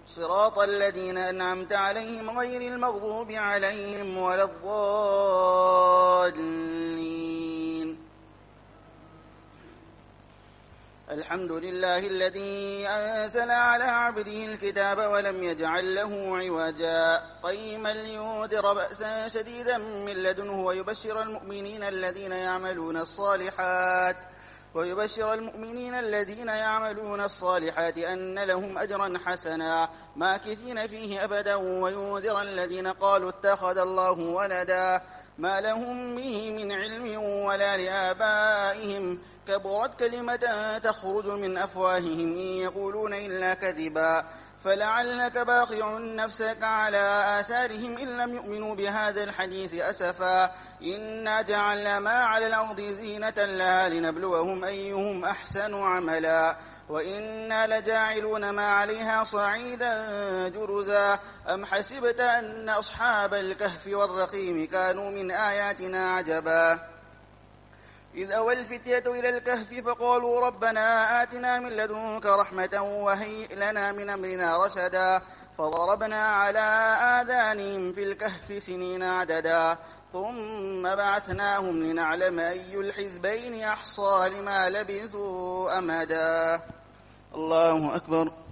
صراط الذين أنعمت عليهم غير المغضوب عليهم ولا الضالين. الحمد لله الذي أنزل على عبده الكتاب ولم يجعل له عوجا قيما لينذر بأسا شديدا من لدنه ويبشر المؤمنين الذين يعملون الصالحات أن لهم أجرا حسنا ماكثين فيه أبدا وينذر الذين قالوا اتخذ الله ولدا ما لهم به من علم ولا لآبائهم كبرت كلمة تخرج من أفواههم إن يقولون إلا كذبا فلعلك باخع نفسك على آثارهم إن لم يؤمنوا بهذا الحديث أسفا إنا جعلنا ما على الأرض زينة لها لنبلوهم أيهم أحسن عملا وإنا لجاعلون ما عليها صعيدا جرزا أم حسبت أن أصحاب الكهف والرقيم كانوا من آياتنا عجبا إذ أوى الفتية إلى الكهف فقالوا ربنا آتنا من لدنك رحمة وهيئ لنا من أمرنا رشدا فضربنا على آذانهم في الكهف سنين عددا ثم بعثناهم لنعلم أي الحزبين أحصى لما لبثوا أمدا. الله أكبر.